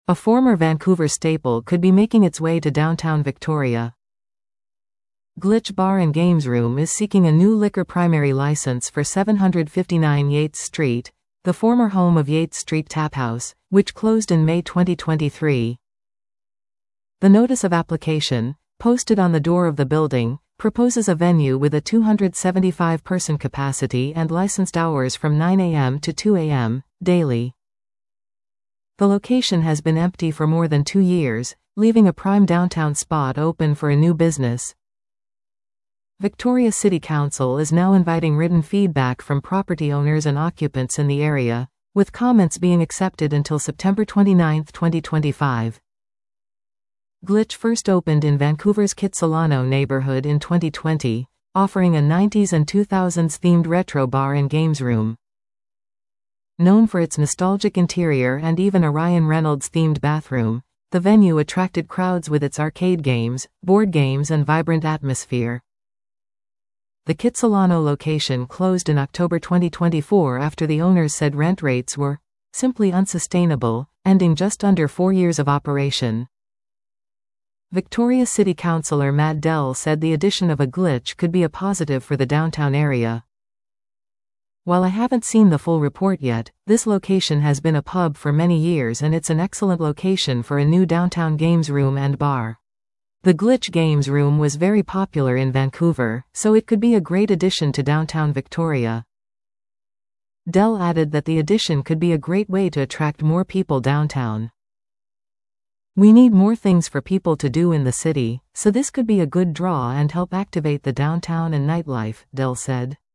A former Vancouver staple could be making its way to downtown Victoria. Glitch Bar and Games Room is seeking a new liquor primary license for 759 Yates Street, the former home of Yates Street Tap House, which closed in May 2023. The notice of application, posted on the door of the building, proposes a venue with a 275-person capacity and licensed hours from 9 a.m. to 2 a.m. daily. The location has been empty for more than 2 years, leaving a prime downtown spot open for a new business. Victoria City Council is now inviting written feedback from property owners and occupants in the area, with comments being accepted until September 29, 2025. Glitch first opened in Vancouver's Kitsilano neighborhood in 2020, offering a 90s and 2000s themed retro bar and games room. Known for its nostalgic interior and even a Ryan Reynolds themed bathroom, the venue attracted crowds with its arcade games, board games and vibrant atmosphere. The Kitsilano location closed in October 2024 after the owners said rent rates were simply unsustainable, ending just under 4 years of operation. Victoria City Councillor Matt Dell said the addition of a Glitch could be a positive for the downtown area. While I haven't seen the full report yet, this location has been a pub for many years and it's an excellent location for a new downtown games room and bar. The Glitch Games Room was very popular in Vancouver, so it could be a great addition to downtown Victoria. Dell added that the addition could be a great way to attract more people downtown. We need more things for people to do in the city, so this could be a good draw and help activate the downtown and nightlife, Dell said.